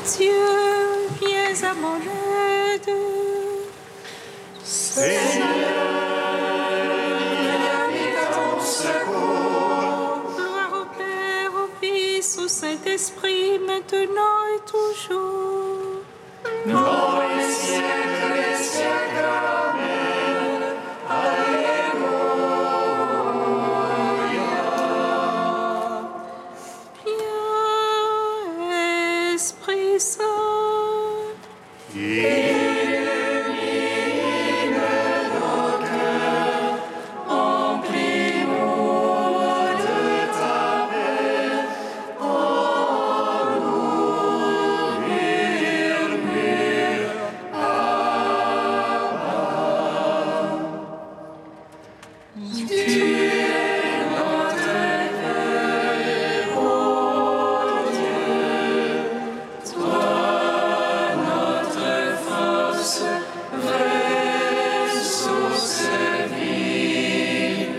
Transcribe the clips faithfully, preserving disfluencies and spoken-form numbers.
Dieu, viens à mon aide. Seigneur, viens à ton secours. Gloire au Père, au Fils, au Saint-Esprit, maintenant et toujours. Dans les siècles des siècles, Amen. Alléluia. Viens, Esprit Saint. Illumine nos cœurs, emplis-nous de ta paix. En nous murmure Abba. Tu es notre Père, ô Dieu, toi notre force, vraie source vive.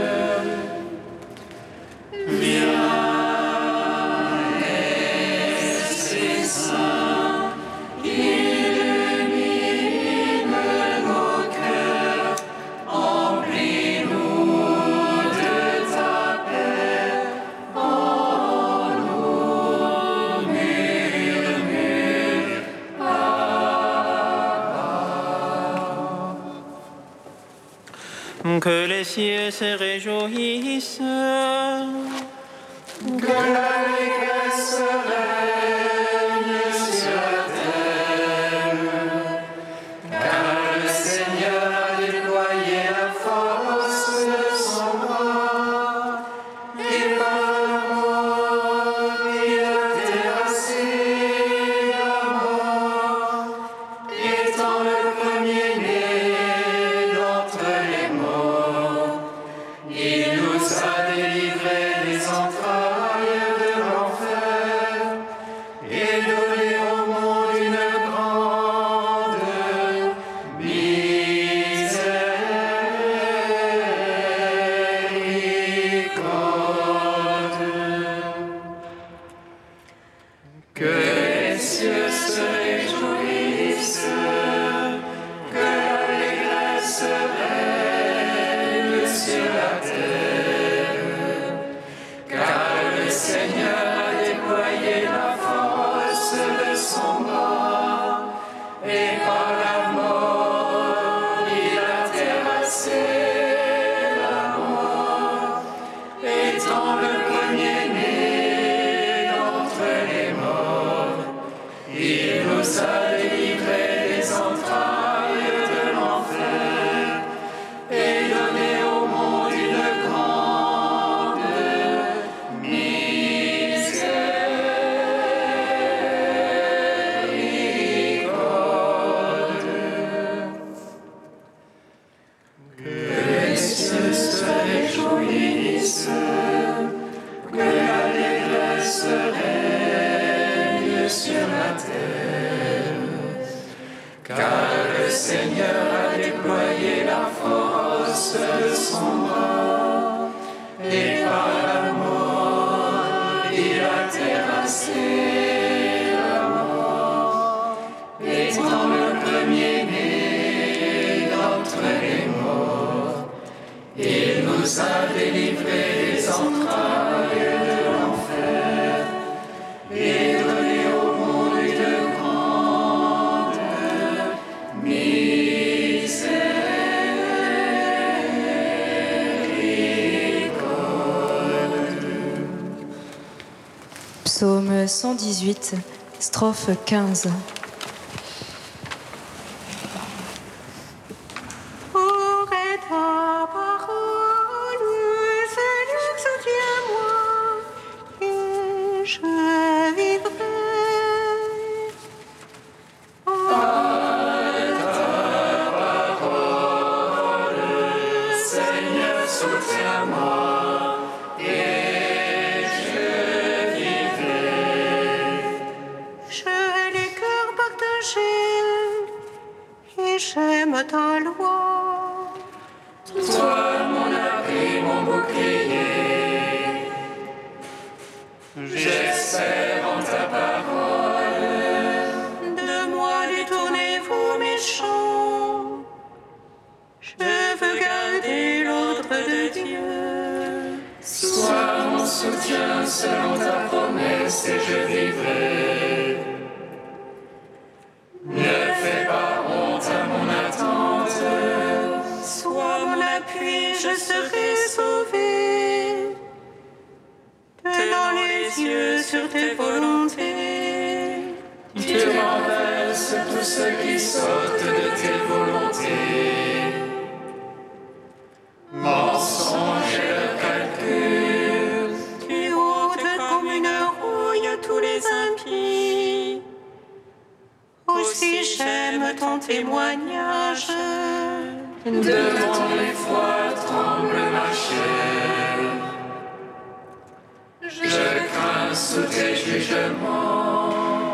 Viens, Esprit Saint, illumine nos cœurs, emplis-nous de ta paix. En nous murmure Que les cieux se réjouissent, que l'allégresse règne sur la terre, car le Seigneur a déployé la force de son bras, et par l'amour il a terrassé la mort, étant le premier-né d'entre les morts. Il nous a délivrés des entrailles de l'enfer et donné au monde une grande miséricorde. Que les cieux se réjouissent, que l'allégresse règne sur la terre, car le Seigneur a déployé la force de son bras, et par la mort il a terrassé la mort, étant le premier-né d'entre les morts. Il nous a délivrés des entrailles de l'enfer et donné au monde une grande miséricorde. Que les cieux se réjouissent, que l'allégresse règne sur la terre, car le Seigneur a déployé la force de son bras, et par la mort il a terrassé la mort, étant le premier-né d'entre les morts. Il nous a délivrés des entrailles de l'enfer et donné au monde une grande miséricorde. Psaume cent dix-huit, strophe quinze. Aurais ta parole, Seigneur, soutiens-moi, et je vivrai. Seigneur, soutiens-moi, et je vivrai. Je hais les cœurs partagés, et j'aime ta loi. Toi, mon abri, mon bouclier, j'espère en ta parole. soutiens selon ta promesse et je vivrai. Ne fais pas honte à mon attente. Sois mon appui, je serai sauvé. Tenant les yeux sur tes volontés. Tu renverses tous ceux qui sortent de tes volontés. Mensonge et leur calcul. Tu ôtes comme une rouille tous les impies. Aussi j'aime ton témoignage. Devant l'effroi tremble ma chair. Je crains sous tes jugements.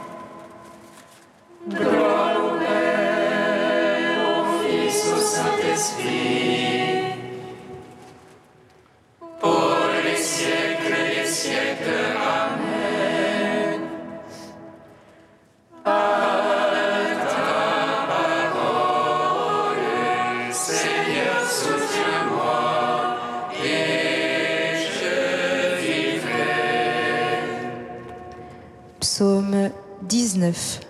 Gloire au Père, au Fils, au Saint-Esprit, pour les siècles et les siècles. Amen. Par ta parole, Seigneur, soutiens-moi et je vivrai. Psaume dix-neuf.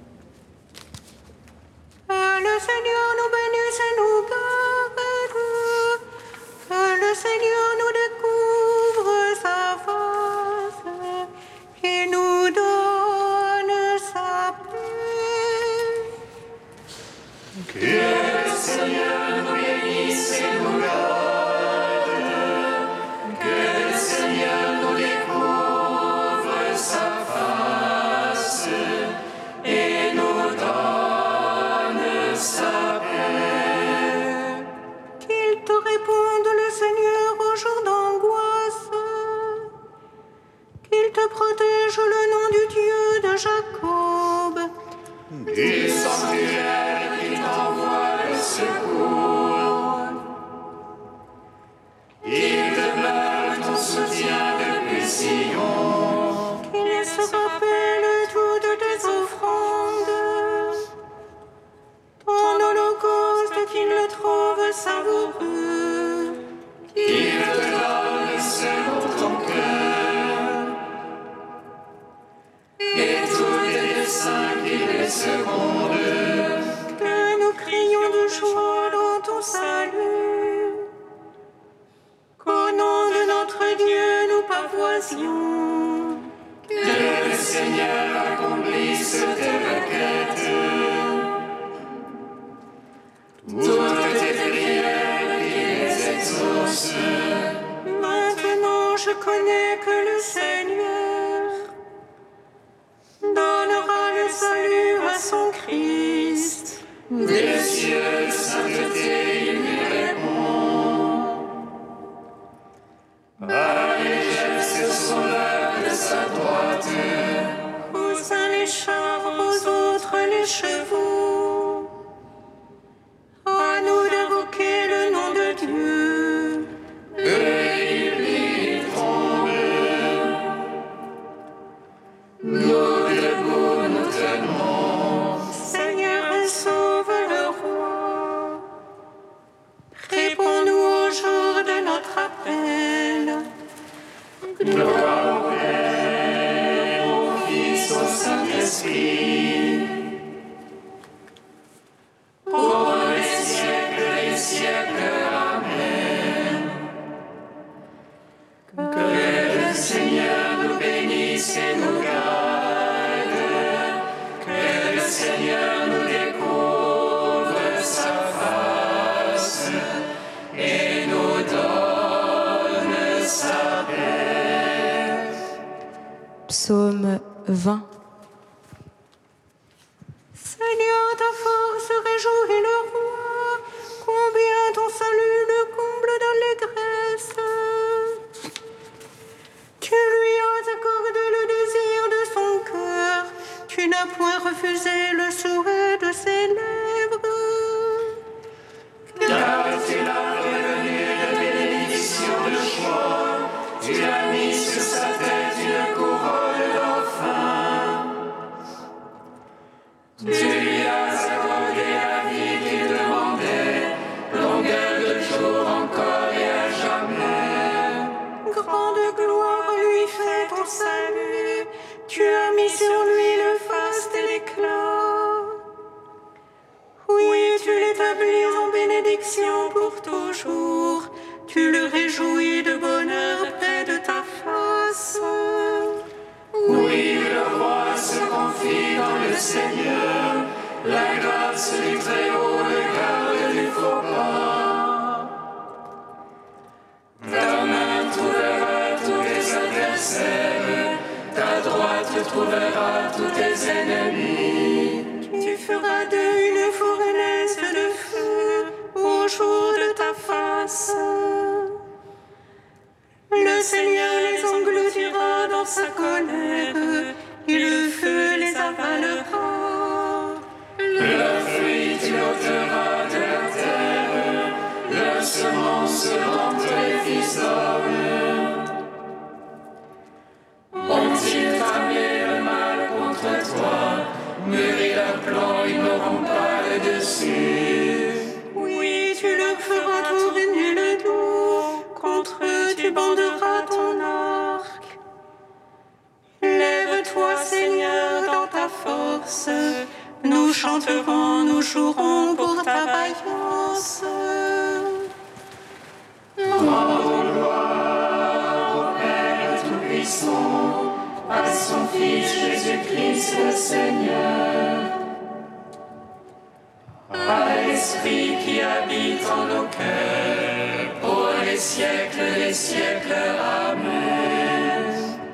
Que le Seigneur nous bénisse et nous garde. Que le Seigneur nous découvre sa face et nous donne sa paix. Que le Seigneur nous bénisse et nous garde. Que le Seigneur nous découvre sa face et nous donne sa paix. Qu'il te réponde le Seigneur au jour d'angoisse. Qu'il te protège le nom du Dieu de Jacob. Du sanctuaire qui t'envoie le secours. Il demeure ton soutien depuis Sion. Qu'il se rappelle toutes tes offrandes. Ton holocauste qu'il le trouve savoureux. Il te donne selon ton cœur. Et tous tes desseins qu'il les seconde. Que nous crions de joie dans ton salut. Qu'au nom de notre Dieu nous pavoisions. Que le Seigneur accomplisse tes requêtes. Toutes tes prières qu'il les exauce. Maintenant je connais que le Seigneur donnera le salut à son Christ. Des cieux de sainteté il lui répond. Par les gestes sont l'œuvre de sa droite. Aux uns les chars, aux autres les chevaux. À nous d'invoquer le nom de Dieu. Eux ils lui tombent. Nous debout nous tenons. Seigneur, sauve le roi. Réponds-nous au jour de notre appel. Gloire au Père, au Fils, au Saint-Esprit. Pour les siècles et les siècles. Amen. Que le Seigneur nous bénisse et nous garde. Que le Seigneur nous découvre sa face et nous donne sa paix. Psaume vingt. Seigneur, ta force réjouit le roi. Combien ton salut le comble d'allégresse. Tu lui as accordé le désir de son cœur. Tu n'as point refusé le souhait de ses lèvres. Car tu l'as prévenu de bénédictions de choix. Tu as mis sur sa tête une couronne d'enfant. Tu lui as accordé la vie qu'il demandait, longueur de jour encore et à jamais. Grande gloire Seigneur, la grâce du Très-Haut le garde du faux pas. Ta main trouvera tous tes adversaires, ta droite trouvera tous tes ennemis. Tu feras d'eux une fournaise de feu au jour de ta face. Le Seigneur les engloutira dans sa colère, et le feu les avalera. Leurs fruits tu ôteras de la terre, leurs semences entre les fils d'hommes. Ont-ils tramé le mal contre toi, mûri leur plan, ils n'auront pas le dessus. Oui, tu leur feras tourner le dos, contre eux tu banderas ton arc. Lève-toi, Seigneur, dans ta force, nous chanterons, nous jouerons pour ta vaillance. Rendons gloire au Père Tout-Puissant, à son Fils Jésus-Christ le Seigneur, à l'Esprit qui habite en nos cœurs, pour les siècles des siècles. Amen.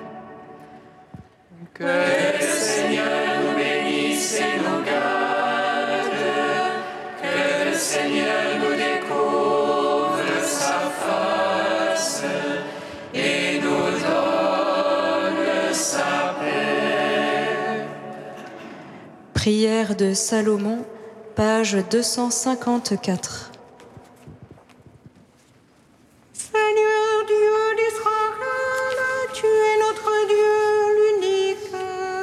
Que le Seigneur nous bénisse et nous garde, que le Seigneur nous découvre sa face et nous donne sa paix. Prière de Salomon, page deux cent cinquante-quatre. Seigneur Dieu d'Israël, tu es notre Dieu, l'unique.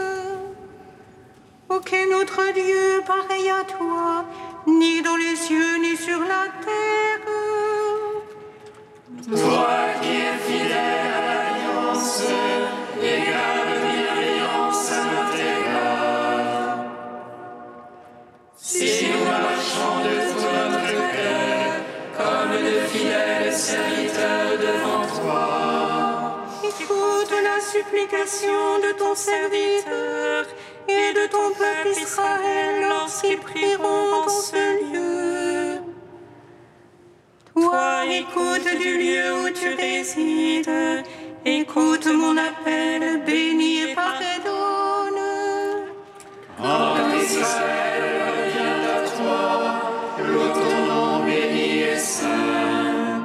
Aucun autre Dieu pareil à toi, ni dans les cieux, ni sur la terre. Toi qui es fidèle à l'alliance et garde bienveillance à notre égard. Si nous marchons de tout notre cœur comme de fidèles serviteurs devant toi, Écoute la supplication de ton serviteur et de ton peuple Israël lorsqu'ils prieront en ce lieu. Toi, écoute du lieu où tu résides, écoute mon appel, bénis et pardonne. en Israël revient à toi, loue ton nom béni et saint.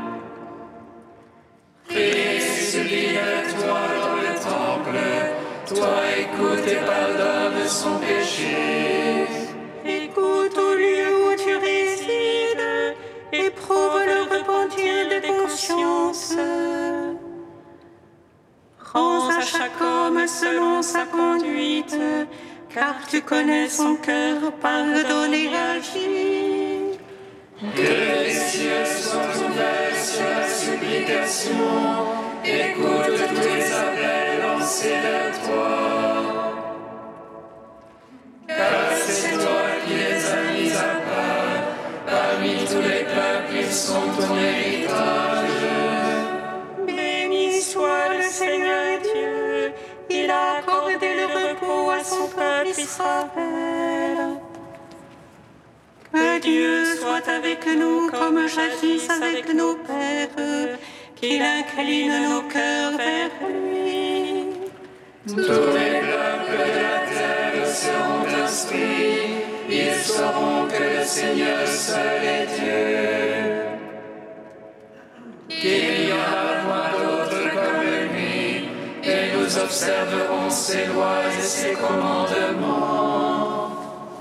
Prie et supplie de toi dans le temple, toi écoute et pardonne son péché. Écoute au lieu où tu résides, éprouve le repentir de tes consciences. Rends à chaque homme selon sa conduite, car tu connais son cœur, pardonne et agis. Que les cieux soient ouverts sur la supplication, écoute tous les appels lancés vers toi. Car c'est toi qui les as mis à part, parmi tous les peuples ils sont ton héritage. Béni soit le Seigneur Dieu, il a accordé le repos à son peuple Israël. Que Dieu soit avec nous comme jadis avec nos pères, qu'il incline nos cœurs vers lui. Tous les peuples de la terre seront instruits, ils sauront que le Seigneur seul est Dieu. Qu'il n'y a point d'autre comme lui, et nous observerons ses lois et ses commandements.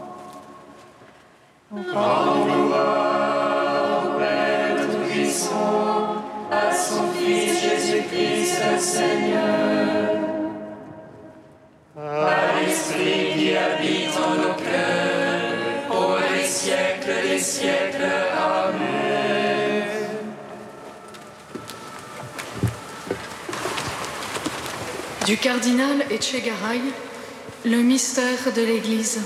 Rendons gloire au Père Tout-Puissant, à son Fils Jésus-Christ le Seigneur, à l'Esprit qui habite en nos cœurs, pour les siècles des siècles. Amen. Du cardinal Etchegaray, le mystère de l'Église.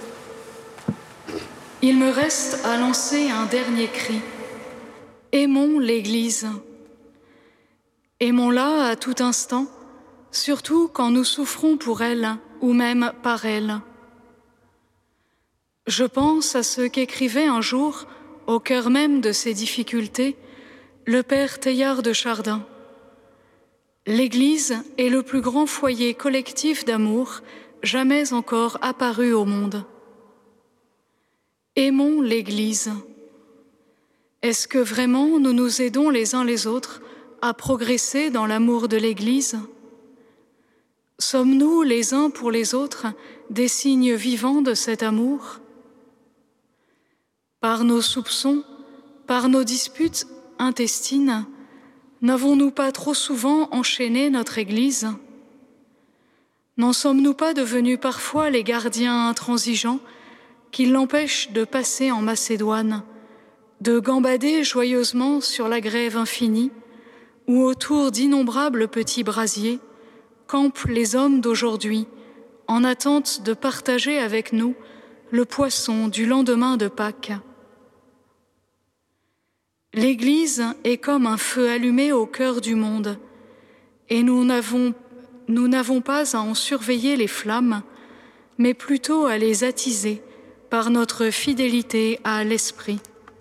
Il me reste à lancer un dernier cri. Aimons l'Église. Aimons-la à tout instant, surtout quand nous souffrons pour elle ou même par elle. Je pense à ce qu'écrivait un jour, au cœur même de ces difficultés, le père Teilhard de Chardin. L'Église est le plus grand foyer collectif d'amour jamais encore apparu au monde. Aimons l'Église. Est-ce que vraiment nous nous aidons les uns les autres à progresser dans l'amour de l'Église ? Sommes-nous les uns pour les autres des signes vivants de cet amour ? Par nos soupçons, par nos disputes intestines, n'avons-nous pas trop souvent enchaîné notre Église ? N'en sommes-nous pas devenus parfois les gardiens intransigeants qui l'empêchent de passer en Macédoine, de gambader joyeusement sur la grève infinie, où autour d'innombrables petits brasiers campent les hommes d'aujourd'hui en attente de partager avec nous le poisson du lendemain de Pâques. L'Église est comme un feu allumé au cœur du monde, et nous n'avons, nous n'avons pas à en surveiller les flammes, mais plutôt à les attiser par notre fidélité à l'Esprit.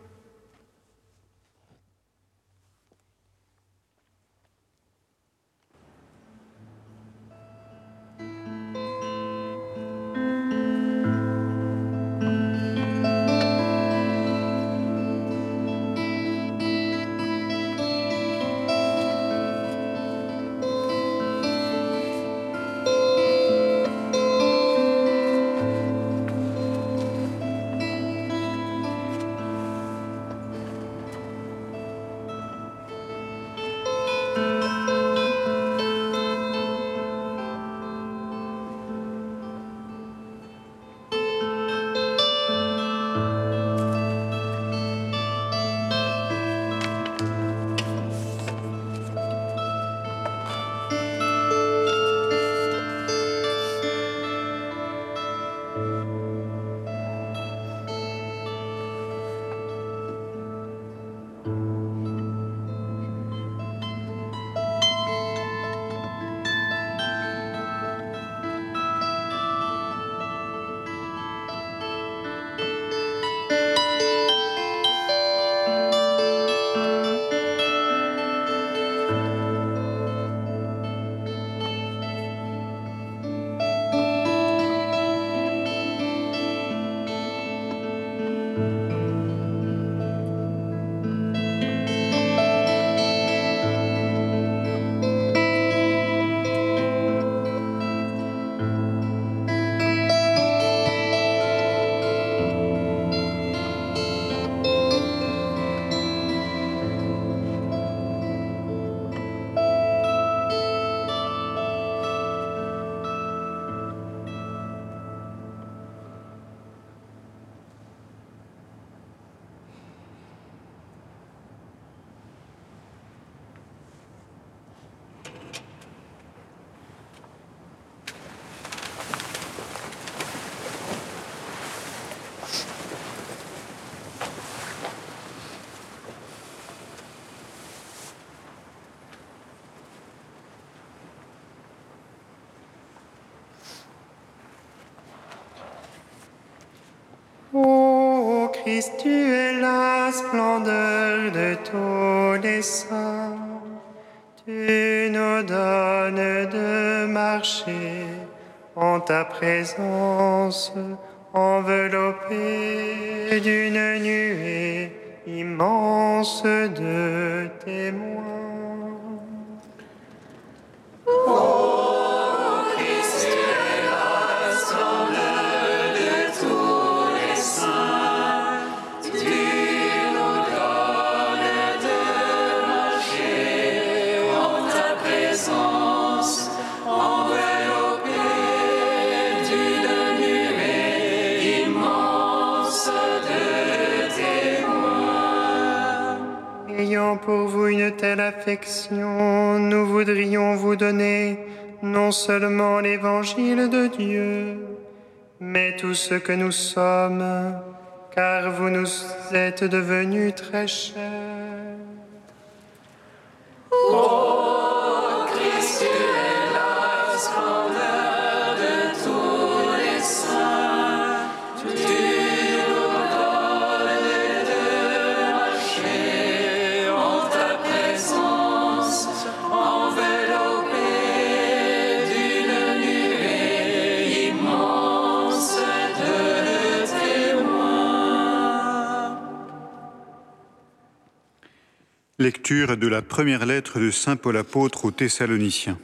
Ô Christ, tu es la splendeur de tous les saints. Tu nous donnes de marcher en ta présence, enveloppés d'une nuée immense de témoins. Ô Christ, tu es la splendeur de tous les saints. Tu nous donnes de marcher en ta présence, enveloppés d'une nuée immense de témoins. Ayant pour vous une telle affection, nous voudrions vous donner non seulement l'évangile de Dieu, mais tout ce que nous sommes, car vous nous êtes devenus très chers. Ô Christ, tu es la splendeur de tous les saints. Tu Lecture de la première lettre de saint Paul apôtre aux Thessaloniciens.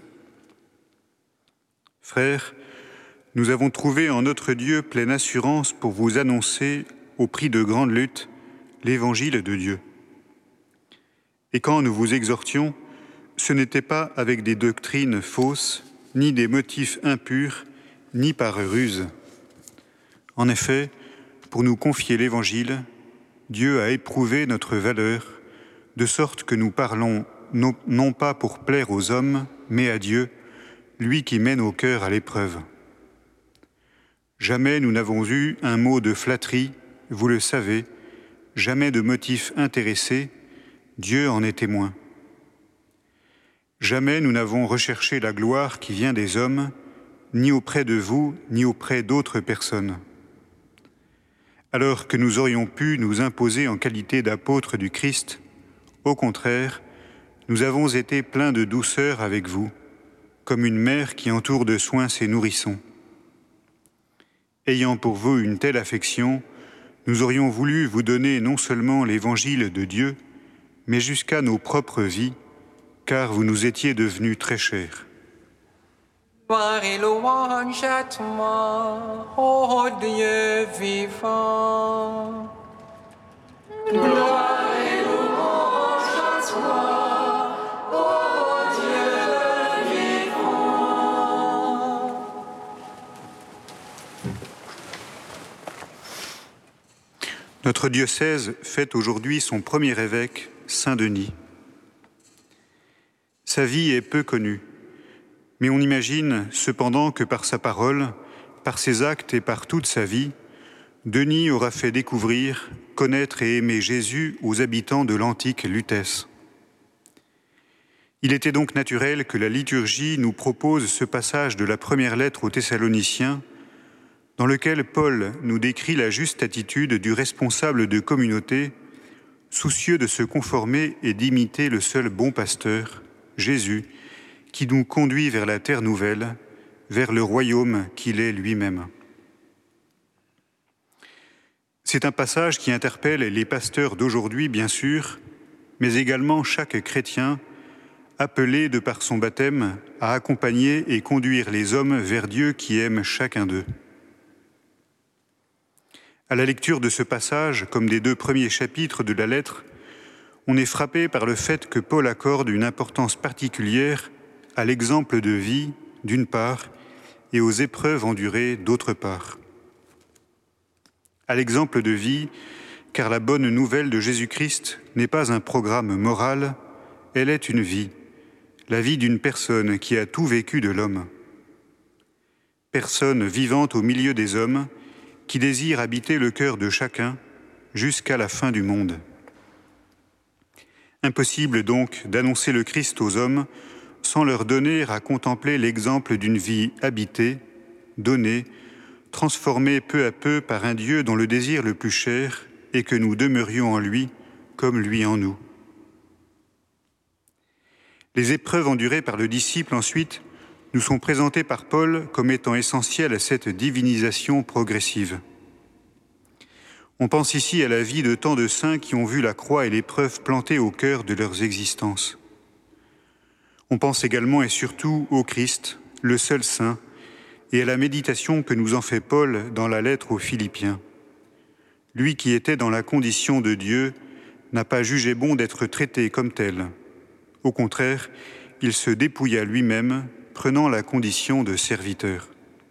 Frères, nous avons trouvé en notre Dieu pleine assurance pour vous annoncer, au prix de grandes luttes, l'évangile de Dieu. Et quand nous vous exhortions, ce n'était pas avec des doctrines fausses, ni des motifs impurs, ni par ruse. En effet, pour nous confier l'évangile, Dieu a éprouvé notre valeur, de sorte que nous parlons non, non pas pour plaire aux hommes, mais à Dieu, lui qui mène au cœur à l'épreuve. Jamais nous n'avons eu un mot de flatterie, vous le savez, jamais de motif intéressé, Dieu en est témoin. Jamais nous n'avons recherché la gloire qui vient des hommes, ni auprès de vous, ni auprès d'autres personnes. Alors que nous aurions pu nous imposer en qualité d'apôtres du Christ, au contraire, nous avons été pleins de douceur avec vous, comme une mère qui entoure de soins ses nourrissons. Ayant pour vous une telle affection, nous aurions voulu vous donner non seulement l'évangile de Dieu, mais jusqu'à nos propres vies, car vous nous étiez devenus très chers. Gloire et louange à toi, ô Dieu vivant. Gloire et louange à toi, ô Dieu vivant. Notre diocèse fête aujourd'hui son premier évêque, Saint Denis. Sa vie est peu connue, mais on imagine cependant que par sa parole, par ses actes et par toute sa vie, Denis aura fait découvrir, connaître et aimer Jésus aux habitants de l'antique Lutèce. Il était donc naturel que la liturgie nous propose ce passage de la première lettre aux Thessaloniciens, dans lequel Paul nous décrit la juste attitude du responsable de communauté, soucieux de se conformer et d'imiter le seul bon pasteur, Jésus, qui nous conduit vers la terre nouvelle, vers le royaume qu'il est lui-même. C'est un passage qui interpelle les pasteurs d'aujourd'hui, bien sûr, mais également chaque chrétien, appelé de par son baptême à accompagner et conduire les hommes vers Dieu qui aime chacun d'eux. À la lecture de ce passage, comme des deux premiers chapitres de la lettre, on est frappé par le fait que Paul accorde une importance particulière à l'exemple de vie, d'une part, et aux épreuves endurées, d'autre part. À l'exemple de vie, car la bonne nouvelle de Jésus-Christ n'est pas un programme moral, elle est une vie, la vie d'une personne qui a tout vécu de l'homme. Personne vivante au milieu des hommes, qui désire habiter le cœur de chacun jusqu'à la fin du monde. Impossible donc d'annoncer le Christ aux hommes sans leur donner à contempler l'exemple d'une vie habitée, donnée, transformée peu à peu par un Dieu dont le désir le plus cher est que nous demeurions en lui comme lui en nous. Les épreuves endurées par le disciple ensuite nous sont présentées par Paul comme étant essentielles à cette divinisation progressive. On pense ici à la vie de tant de saints qui ont vu la croix et l'épreuve plantées au cœur de leurs existences. On pense également et surtout au Christ, le seul saint, et à la méditation que nous en fait Paul dans la lettre aux Philippiens. Lui qui était dans la condition de Dieu n'a pas jugé bon d'être traité comme tel. Au contraire, il se dépouilla lui-même, prenant la condition de serviteur.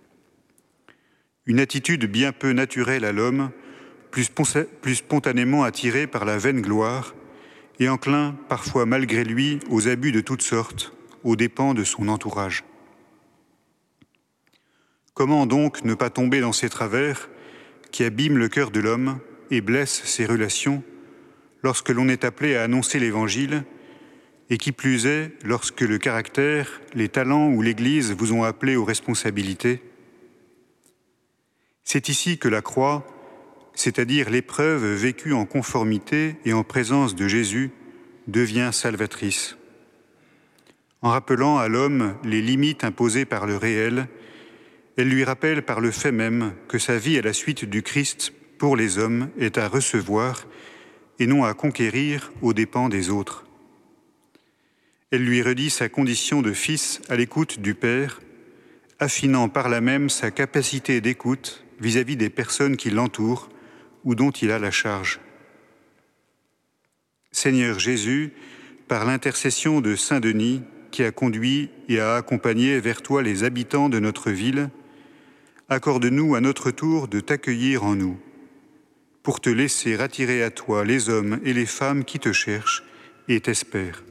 Une attitude bien peu naturelle à l'homme, plus, plus spontanément attiré par la vaine gloire et enclin, parfois malgré lui, aux abus de toutes sortes, aux dépens de son entourage. Comment donc ne pas tomber dans ces travers qui abîment le cœur de l'homme et blessent ses relations lorsque l'on est appelé à annoncer l'Évangile, et qui plus est lorsque le caractère, les talents ou l'Église vous ont appelé aux responsabilités? C'est ici que la croix, c'est-à-dire l'épreuve vécue en conformité et en présence de Jésus, devient salvatrice. En rappelant à l'homme les limites imposées par le réel, elle lui rappelle par le fait même que sa vie à la suite du Christ pour les hommes est à recevoir et non à conquérir aux dépens des autres. Elle lui redit sa condition de fils à l'écoute du Père, affinant par là même sa capacité d'écoute vis-à-vis des personnes qui l'entourent ou dont il a la charge. Seigneur Jésus, par l'intercession de Saint Denis, qui a conduit et a accompagné vers toi les habitants de notre ville, accorde-nous à notre tour de t'accueillir en nous, pour te laisser attirer à toi les hommes et les femmes qui te cherchent et t'espèrent.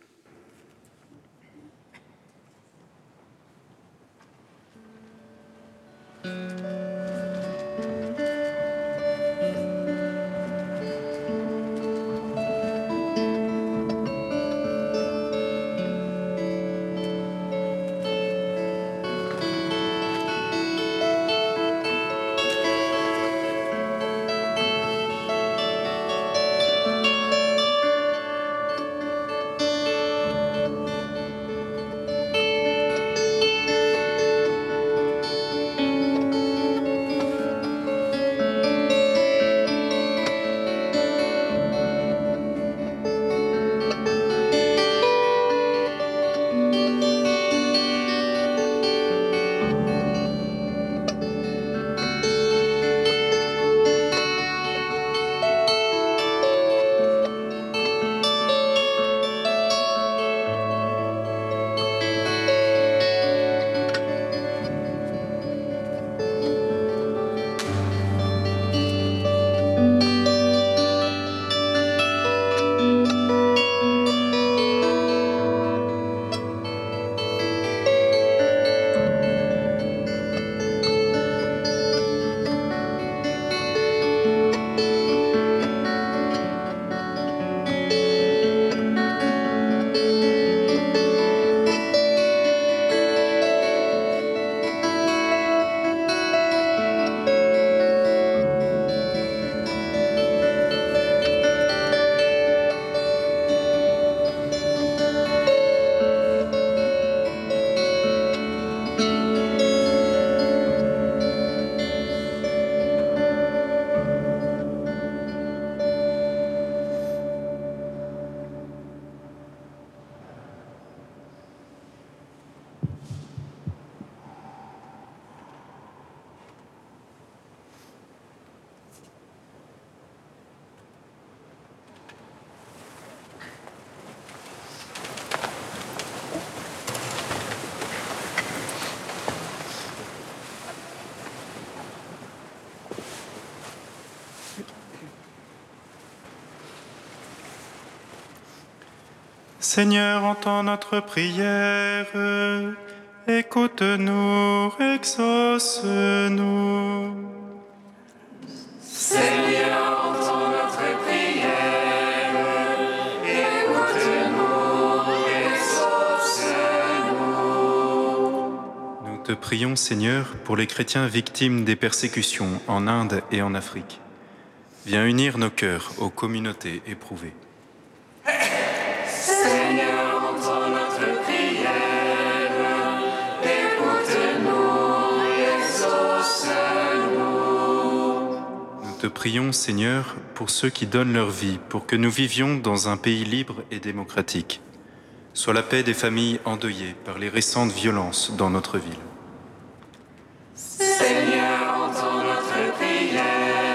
Seigneur, entends notre prière, écoute-nous, exauce-nous. Seigneur, entends notre prière, écoute-nous, exauce-nous. Nous te prions, Seigneur, pour les chrétiens victimes des persécutions en Inde et en Afrique. Viens unir nos cœurs aux communautés éprouvées. Seigneur, entends notre prière, écoute-nous, exauce-nous. Nous te prions, Seigneur, pour ceux qui donnent leur vie, pour que nous vivions dans un pays libre et démocratique. Sois la paix des familles endeuillées par les récentes violences dans notre ville. Seigneur, entends notre prière,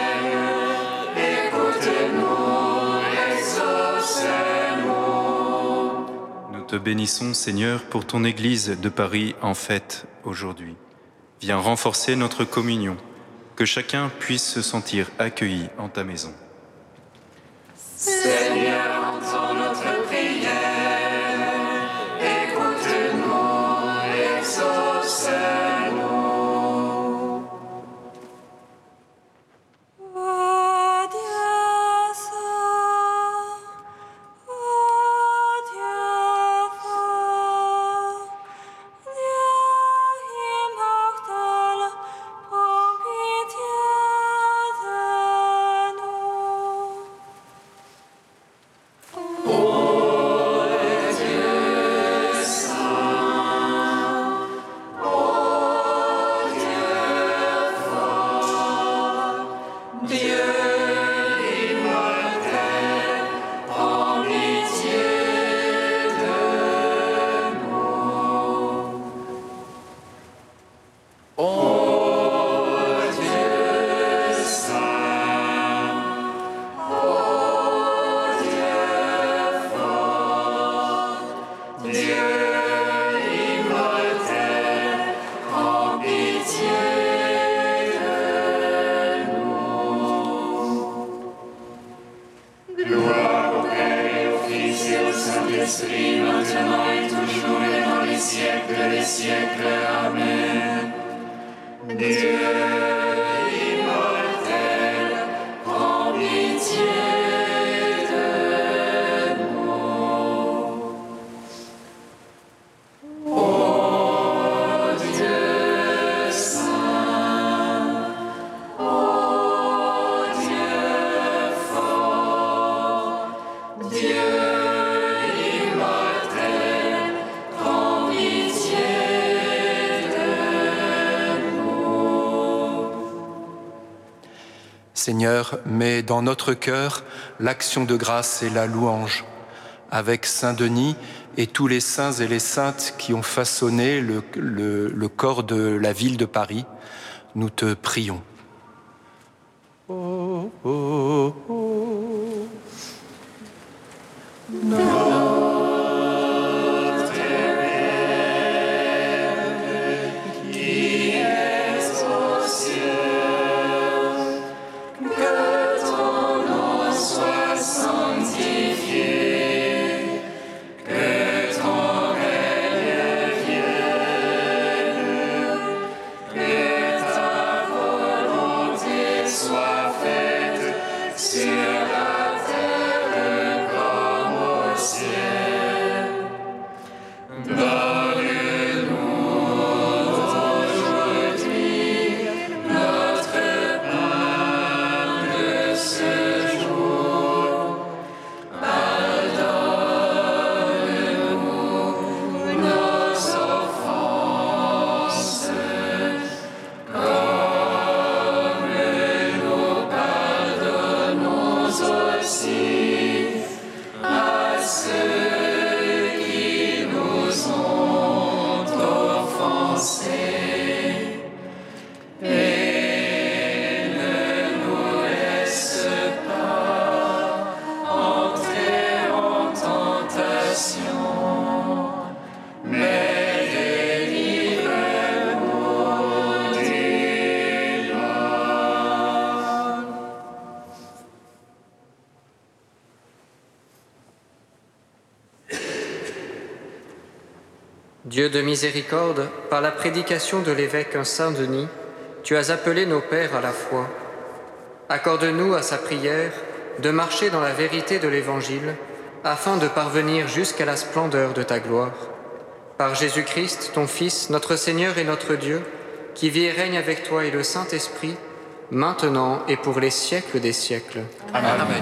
écoute-nous, exauce-nous. Nous te bénissons, Seigneur, pour ton Église de Paris en fête aujourd'hui. Viens renforcer notre communion, que chacun puisse se sentir accueilli en ta maison. Seigneur, entends notre prière, écoute-nous, exauce-nous. Saint-Esprit, maintenant et toujours et dans les siècles des siècles. Amen. Dieu immortel, prends pitié de nous. Ô Dieu saint, ô Dieu fort, Dieu Seigneur, mets dans notre cœur l'action de grâce et la louange. Avec Saint Denis et tous les saints et les saintes qui ont façonné le, le, le corps de la ville de Paris, nous te prions. Oh, oh, oh. Non. Dieu de miséricorde, par la prédication de l'évêque Saint Denis, tu as appelé nos pères à la foi. Accorde-nous à sa prière de marcher dans la vérité de l'Évangile, afin de parvenir jusqu'à la splendeur de ta gloire. Par Jésus-Christ, ton Fils, notre Seigneur et notre Dieu, qui vit et règne avec toi et le Saint-Esprit, maintenant et pour les siècles des siècles. Amen. Amen.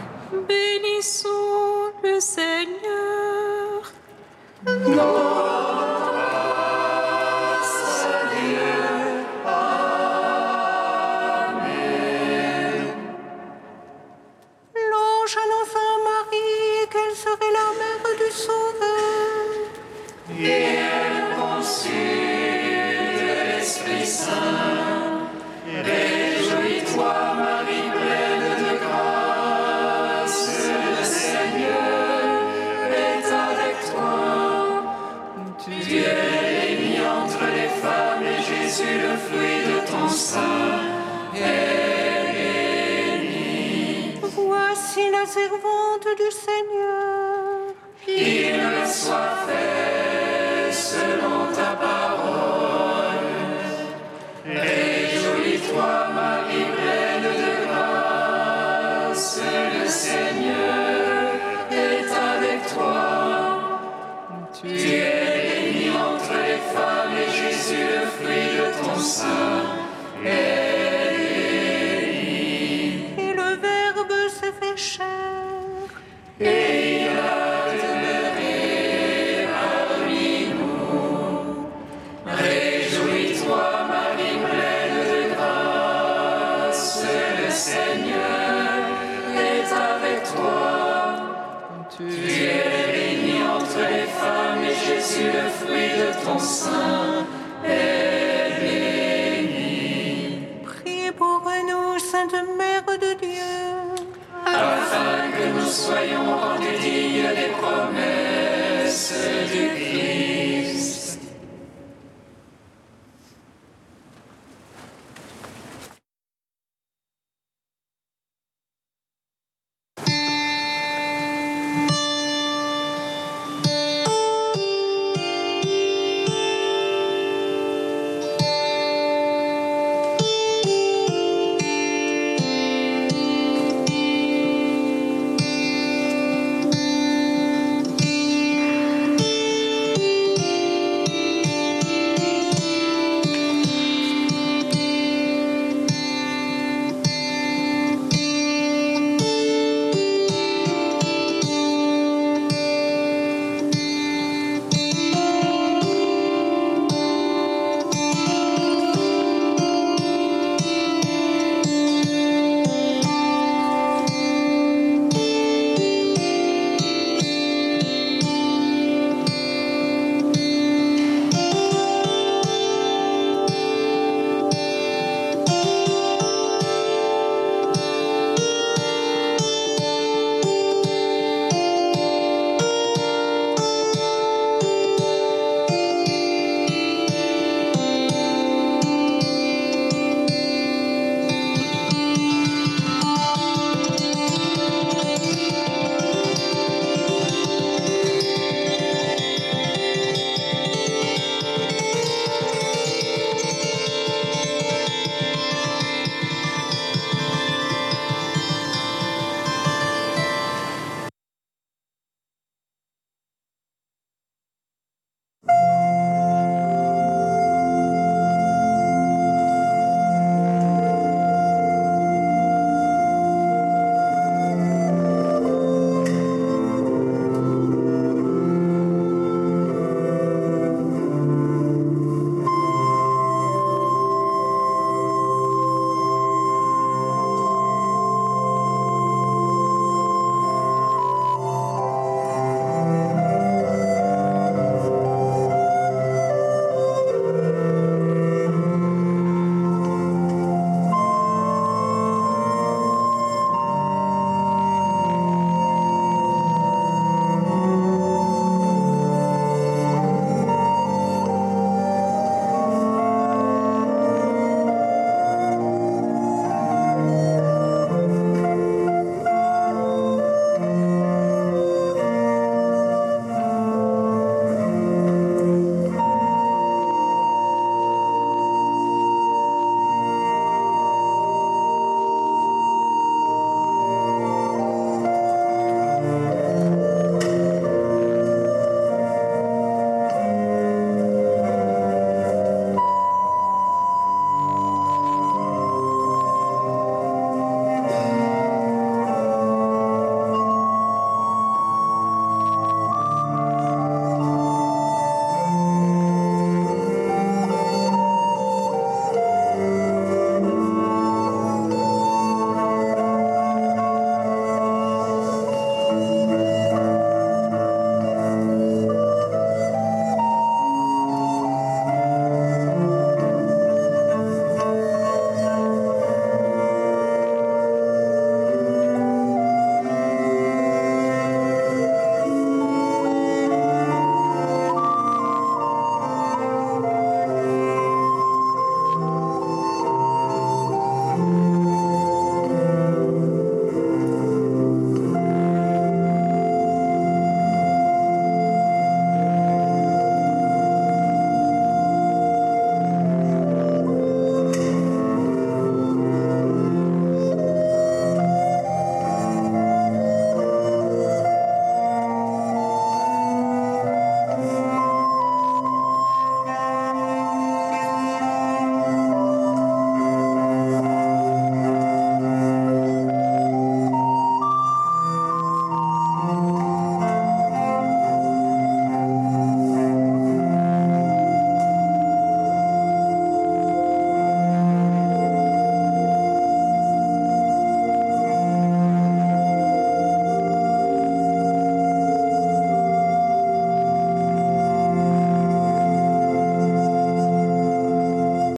Bénissons le Seigneur. Non. Et elle conçut de l'Esprit Saint. Réjouis-toi, Marie pleine de grâce, le Seigneur est avec toi. Tu es bénie entre les femmes et Jésus, le fruit de ton sein, est béni. Voici la servante du Seigneur. Il me soit fait selon ta parole. Réjouis-toi, Marie pleine de grâce, le Seigneur est avec toi. Tu es bénie entre les femmes et Jésus, le fruit de ton sein, est béni. Et le Verbe s'est fait chair. Et il a demeuré parmi nous. Réjouis-toi, Marie pleine de grâce, le Seigneur est avec toi. Tu es bénie entre les femmes et Jésus, le fruit de ton sein, est béni. soyons rendus dignes des promesses